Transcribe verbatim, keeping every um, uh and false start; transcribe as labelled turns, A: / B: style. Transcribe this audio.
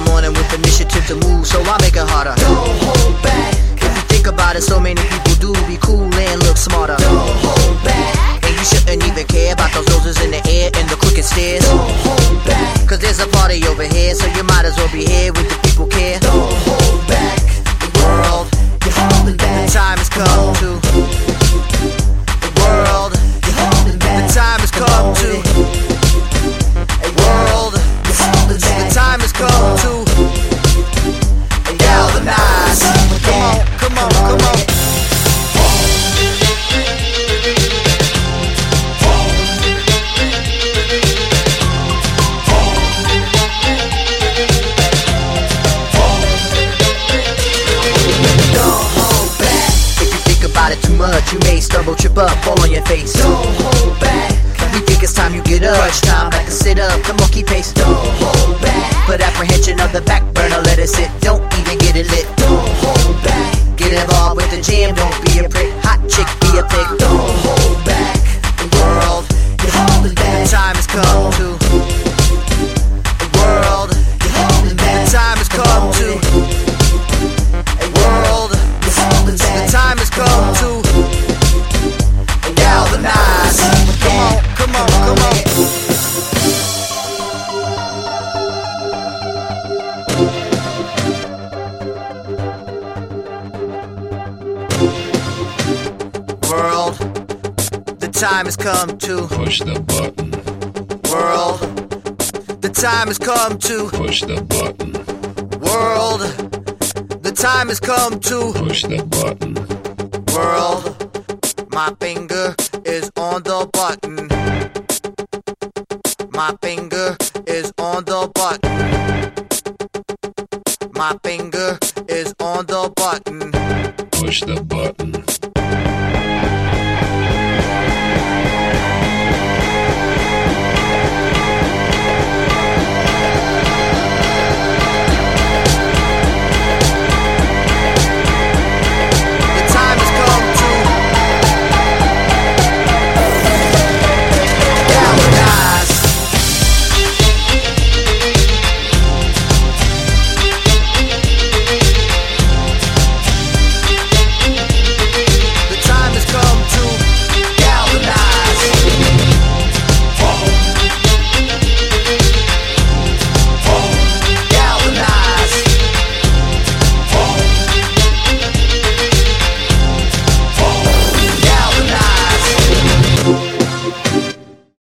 A: the morning with initiative to move, so I make it harder.
B: Don't hold back.
A: If you think about it, so many people do be cool and look smarter.
B: Don't hold back.
A: And you shouldn't even care about those noses in the air and the crooked stairs.
B: Don't hold back.
A: Cause there's a party over here, so you might as well be here with the people care.
B: Don't hold back.
A: The world,
B: you're holding back.
A: The time has come to. The world,
B: you're holding back.
A: The time has come to. The world,
B: you're holding back.
A: The time has come to. Galvanize. Come on, come on, come on. It too much, you may stumble, trip up, fall on your face.
B: Don't hold back.
A: We think it's time you get up. Crunch time, like a sit up, come on, keep pace.
B: Don't hold back.
A: Put apprehension on the back burner, let it sit. Don't even get it lit.
B: Don't hold back.
A: Get involved with the jam, don't be a prick. Hot chick, be a pig.
B: Don't hold back.
A: The world,
B: you're holding back.
A: The time has come to. The world,
B: you're holding back.
A: The time has come to. The world,
B: you're holding back.
A: The time has come to. Galvanize. Come on, come on, come on. World, the time has come to.
C: Push the button.
A: World, the time has come to.
C: Push the button.
A: World, the time has come to.
C: Push the button.
A: World, my finger is on the button. My finger is on the button. My finger is on the button.
C: Push the button.